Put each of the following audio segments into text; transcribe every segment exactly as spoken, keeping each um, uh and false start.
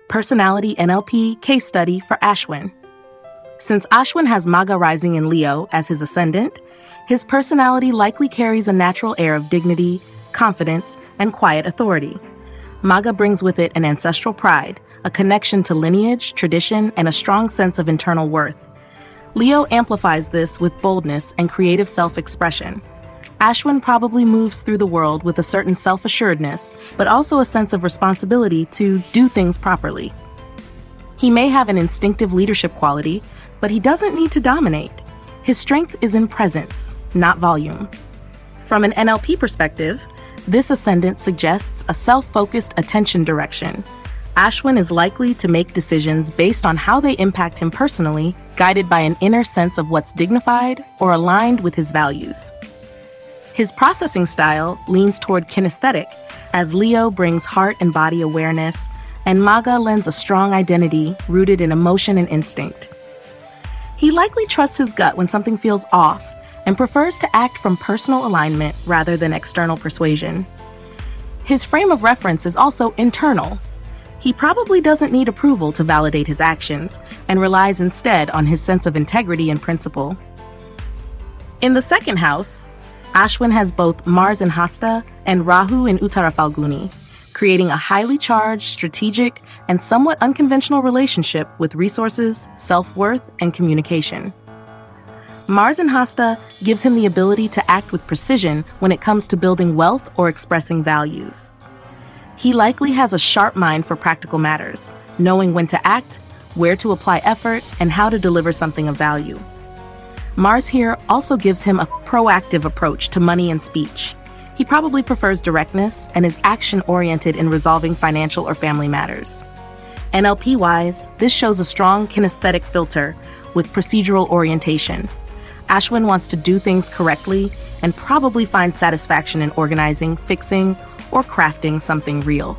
Personality N L P Case Study for Ashwin. Since Ashwin has Magha rising in Leo as his ascendant, his personality likely carries a natural air of dignity, confidence, and quiet authority. Magha brings with it an ancestral pride, a connection to lineage, tradition, and a strong sense of internal worth. Leo amplifies this with boldness and creative self-expression. Ashwin probably moves through the world with a certain self-assuredness, but also a sense of responsibility to do things properly. He may have an instinctive leadership quality, but he doesn't need to dominate. His strength is in presence, not volume. From an N L P perspective, this ascendant suggests a self-focused attention direction. Ashwin is likely to make decisions based on how they impact him personally, guided by an inner sense of what's dignified or aligned with his values. His processing style leans toward kinesthetic, as Leo brings heart and body awareness, and Magha lends a strong identity rooted in emotion and instinct. He likely trusts his gut when something feels off and prefers to act from personal alignment rather than external persuasion. His frame of reference is also internal. He probably doesn't need approval to validate his actions and relies instead on his sense of integrity and principle. In the second house, Ashwin has both Mars in Hasta and Rahu in Uttara Falguni, creating a highly charged, strategic, and somewhat unconventional relationship with resources, self-worth, and communication. Mars in Hasta gives him the ability to act with precision when it comes to building wealth or expressing values. He likely has a sharp mind for practical matters, knowing when to act, where to apply effort, and how to deliver something of value. Mars here also gives him a proactive approach to money and speech. He probably prefers directness and is action-oriented in resolving financial or family matters. N L P-wise, this shows a strong kinesthetic filter with procedural orientation. Ashwin wants to do things correctly and probably finds satisfaction in organizing, fixing, or crafting something real.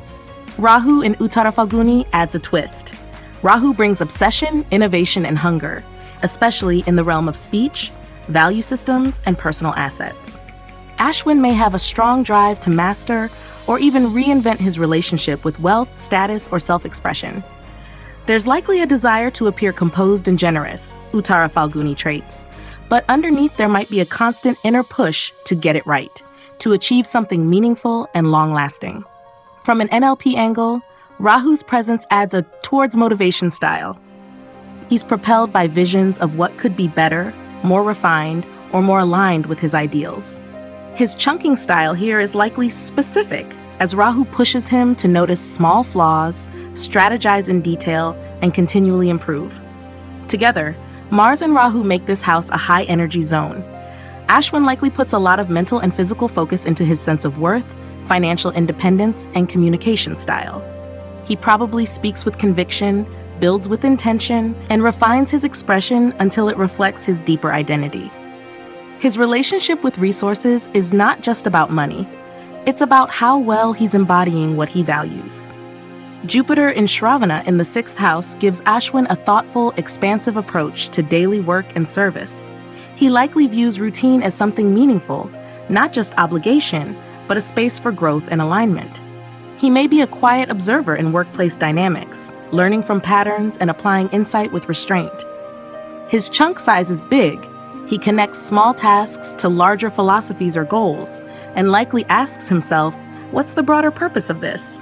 Rahu in Uttara Falguni adds a twist. Rahu brings obsession, innovation, and hunger, especially in the realm of speech, value systems, and personal assets. Ashwin may have a strong drive to master or even reinvent his relationship with wealth, status, or self-expression. There's likely a desire to appear composed and generous, Uttara Falguni traits, but underneath there might be a constant inner push to get it right, to achieve something meaningful and long-lasting. From an N L P angle, Rahu's presence adds a towards motivation style. He's propelled by visions of what could be better, more refined, or more aligned with his ideals. His chunking style here is likely specific, as Rahu pushes him to notice small flaws, strategize in detail, and continually improve. Together, Mars and Rahu make this house a high-energy zone. Ashwin likely puts a lot of mental and physical focus into his sense of worth, financial independence, and communication style. He probably speaks with conviction, builds with intention, and refines his expression until it reflects his deeper identity. His relationship with resources is not just about money. It's about how well he's embodying what he values. Jupiter in Shravana in the sixth house gives Ashwin a thoughtful, expansive approach to daily work and service. He likely views routine as something meaningful, not just obligation, but a space for growth and alignment. He may be a quiet observer in workplace dynamics, learning from patterns and applying insight with restraint. His chunk size is big. He connects small tasks to larger philosophies or goals, and likely asks himself, what's the broader purpose of this?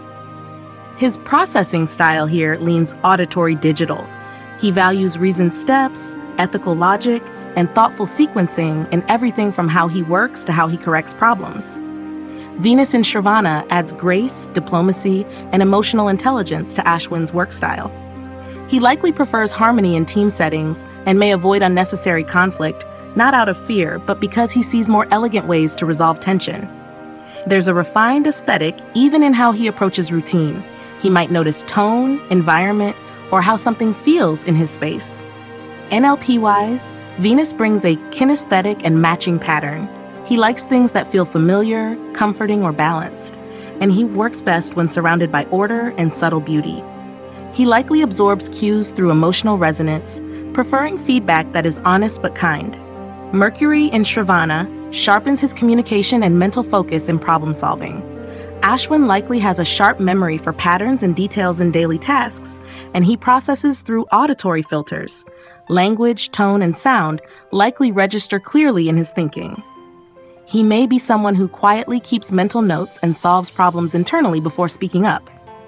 His processing style here leans auditory digital. He values reasoned steps, ethical logic, and thoughtful sequencing in everything from how he works to how he corrects problems. Venus in Shravana adds grace, diplomacy, and emotional intelligence to Ashwin's work style. He likely prefers harmony in team settings and may avoid unnecessary conflict, not out of fear, but because he sees more elegant ways to resolve tension. There's a refined aesthetic even in how he approaches routine. He might notice tone, environment, or how something feels in his space. N L P-wise, Venus brings a kinesthetic and matching pattern. He likes things that feel familiar, comforting, or balanced, and he works best when surrounded by order and subtle beauty. He likely absorbs cues through emotional resonance, preferring feedback that is honest but kind. Mercury in Shravana sharpens his communication and mental focus in problem solving. Ashwin likely has a sharp memory for patterns and details in daily tasks, and he processes through auditory filters. Language, tone, and sound likely register clearly in his thinking. He may be someone who quietly keeps mental notes and solves problems internally before speaking up.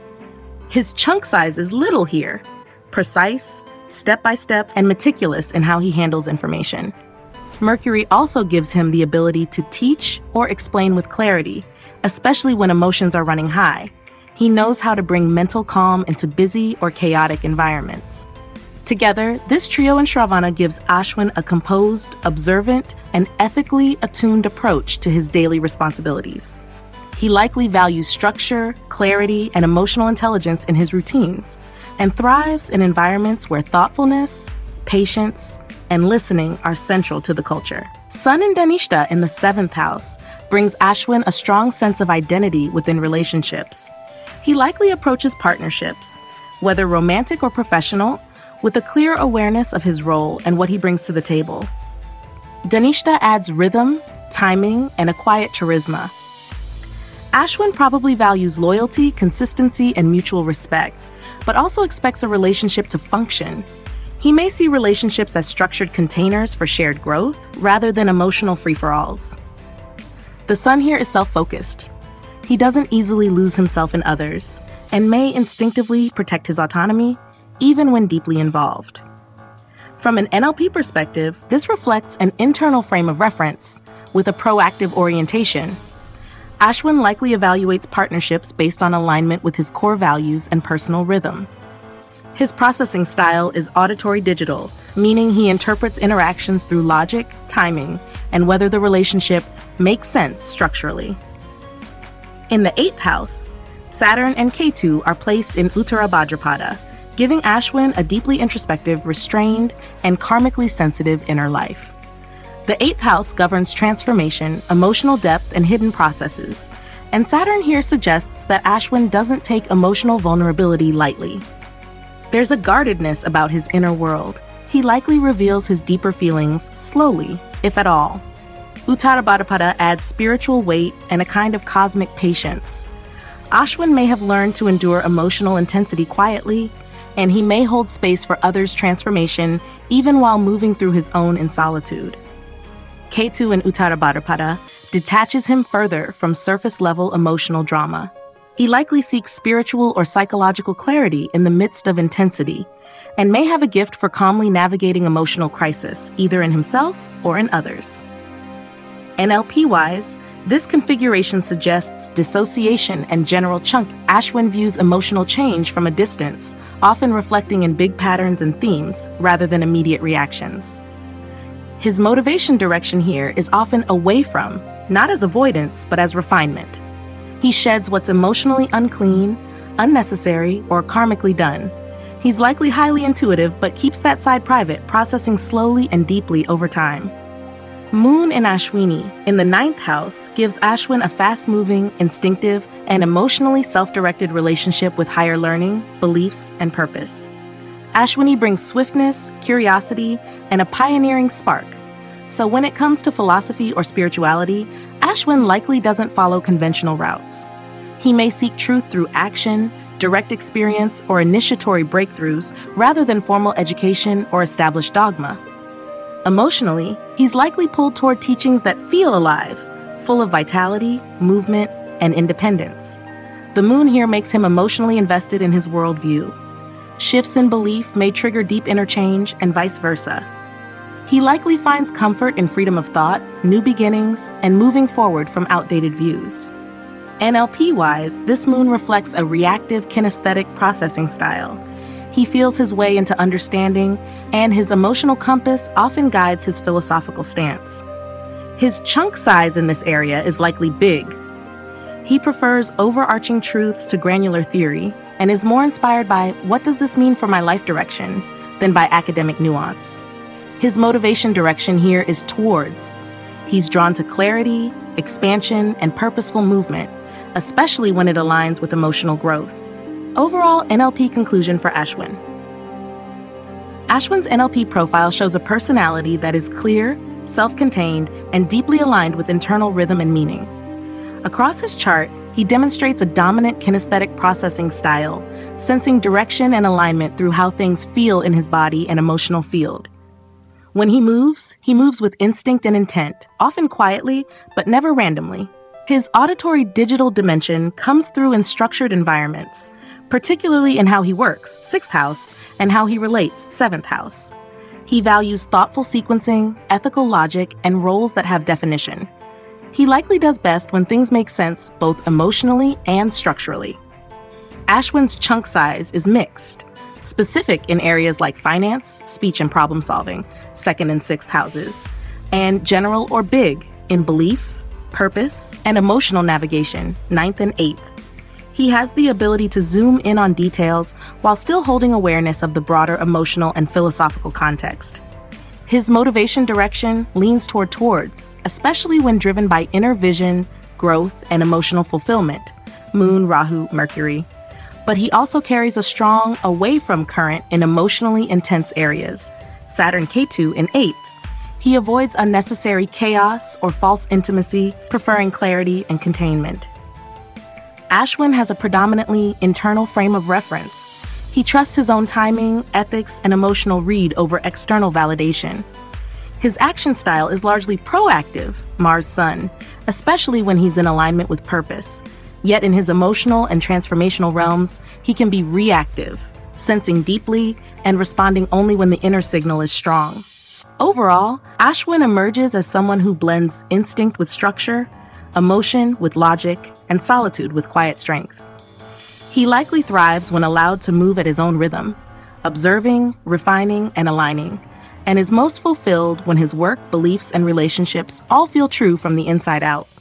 His chunk size is little here, precise, step-by-step, and meticulous in how he handles information. Mercury also gives him the ability to teach or explain with clarity, especially when emotions are running high. He knows how to bring mental calm into busy or chaotic environments. Together, this trio in Shravana gives Ashwin a composed, observant, and ethically attuned approach to his daily responsibilities. He likely values structure, clarity, and emotional intelligence in his routines, and thrives in environments where thoughtfulness, patience, and listening are central to the culture. Sun in Dhanishta in the seventh house brings Ashwin a strong sense of identity within relationships. He likely approaches partnerships, whether romantic or professional, with a clear awareness of his role and what he brings to the table. Dhanishta adds rhythm, timing, and a quiet charisma. Ashwin probably values loyalty, consistency, and mutual respect, but also expects a relationship to function. He may see relationships as structured containers for shared growth rather than emotional free-for-alls. The sun here is self-focused. He doesn't easily lose himself in others and may instinctively protect his autonomy, even when deeply involved. From an N L P perspective, this reflects an internal frame of reference with a proactive orientation. Ashwin likely evaluates partnerships based on alignment with his core values and personal rhythm. His processing style is auditory digital, meaning he interprets interactions through logic, timing, and whether the relationship makes sense structurally. In the eighth house, Saturn and Ketu are placed in Uttara Bhadrapada, giving Ashwin a deeply introspective, restrained, and karmically sensitive inner life. The eighth house governs transformation, emotional depth, and hidden processes, and Saturn here suggests that Ashwin doesn't take emotional vulnerability lightly. There's a guardedness about his inner world. He likely reveals his deeper feelings slowly, if at all. Uttara Bhadrapada adds spiritual weight and a kind of cosmic patience. Ashwin may have learned to endure emotional intensity quietly, and he may hold space for others' transformation even while moving through his own in solitude. Ketu in Uttara Bhadrapada detaches him further from surface-level emotional drama. He likely seeks spiritual or psychological clarity in the midst of intensity, and may have a gift for calmly navigating emotional crisis, either in himself or in others. N L P-wise, this configuration suggests dissociation and general chunk. Ashwin views emotional change from a distance, often reflecting in big patterns and themes rather than immediate reactions. His motivation direction here is often away from, not as avoidance, but as refinement. He sheds what's emotionally unclean, unnecessary, or karmically done. He's likely highly intuitive, but keeps that side private, processing slowly and deeply over time. Moon in Ashwini, in the ninth house, gives Ashwin a fast-moving, instinctive, and emotionally self-directed relationship with higher learning, beliefs, and purpose. Ashwini brings swiftness, curiosity, and a pioneering spark. So when it comes to philosophy or spirituality, Ashwin likely doesn't follow conventional routes. He may seek truth through action, direct experience, or initiatory breakthroughs rather than formal education or established dogma. Emotionally, he's likely pulled toward teachings that feel alive, full of vitality, movement, and independence. The moon here makes him emotionally invested in his worldview. Shifts in belief may trigger deep interchange and vice versa. He likely finds comfort in freedom of thought, new beginnings, and moving forward from outdated views. N L P-wise, this moon reflects a reactive kinesthetic processing style. He feels his way into understanding, and his emotional compass often guides his philosophical stance. His chunk size in this area is likely big. He prefers overarching truths to granular theory, and is more inspired by what does this mean for my life direction than by academic nuance. His motivation direction here is towards. He's drawn to clarity, expansion, and purposeful movement, especially when it aligns with emotional growth. Overall N L P conclusion for Ashwin. Ashwin's N L P profile shows a personality that is clear, self-contained, and deeply aligned with internal rhythm and meaning. Across his chart, He demonstrates a dominant kinesthetic processing style, sensing direction and alignment through how things feel in his body and emotional field. When he moves, he moves with instinct and intent, often quietly, but never randomly. His auditory digital dimension comes through in structured environments, particularly in how he works, sixth house, and how he relates, seventh house. He values thoughtful sequencing, ethical logic, and roles that have definition. He likely does best when things make sense both emotionally and structurally. Ashwin's chunk size is mixed, specific in areas like finance, speech and problem solving, second and sixth houses, and general or big in belief, purpose, and emotional navigation, ninth and eighth. He has the ability to zoom in on details while still holding awareness of the broader emotional and philosophical context. His motivation direction leans toward towards, especially when driven by inner vision, growth, and emotional fulfillment, Moon, Rahu, Mercury. But he also carries a strong away from current in emotionally intense areas, Saturn Ketu in eighth. He avoids unnecessary chaos or false intimacy, preferring clarity and containment. Ashwin has a predominantly internal frame of reference. He trusts his own timing, ethics, and emotional read over external validation. His action style is largely proactive, Mars Sun, especially when he's in alignment with purpose. Yet in his emotional and transformational realms, he can be reactive, sensing deeply and responding only when the inner signal is strong. Overall, Ashwin emerges as someone who blends instinct with structure, emotion with logic, and solitude with quiet strength. He likely thrives when allowed to move at his own rhythm, observing, refining, and aligning, and is most fulfilled when his work, beliefs, and relationships all feel true from the inside out.